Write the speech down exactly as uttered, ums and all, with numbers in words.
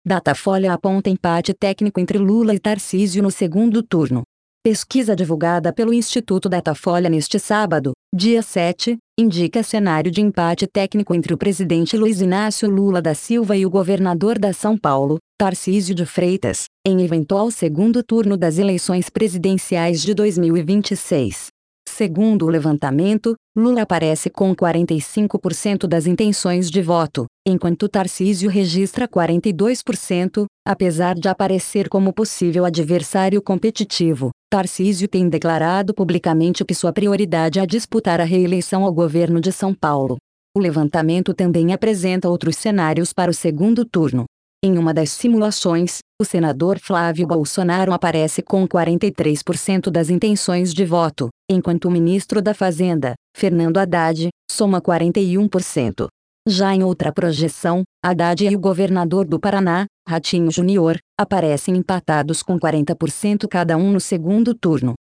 Datafolha aponta empate técnico entre Lula e Tarcísio no segundo turno. Pesquisa divulgada pelo Instituto Datafolha neste sábado, dia sete, indica cenário de empate técnico entre o presidente Luiz Inácio Lula da Silva e o governador da São Paulo, Tarcísio de Freitas, em eventual segundo turno das eleições presidenciais de dois mil e vinte e seis. Segundo o levantamento, Lula aparece com quarenta e cinco por cento das intenções de voto, enquanto Tarcísio registra quarenta e dois por cento, apesar de aparecer como possível adversário competitivo. Tarcísio tem declarado publicamente que sua prioridade é disputar a reeleição ao governo de São Paulo. O levantamento também apresenta outros cenários para o segundo turno. Em uma das simulações, o senador Flávio Bolsonaro aparece com quarenta e três por cento das intenções de voto, enquanto o ministro da Fazenda, Fernando Haddad, soma quarenta e um por cento. Já em outra projeção, Haddad e o governador do Paraná, Ratinho Júnior, aparecem empatados com quarenta por cento cada um no segundo turno.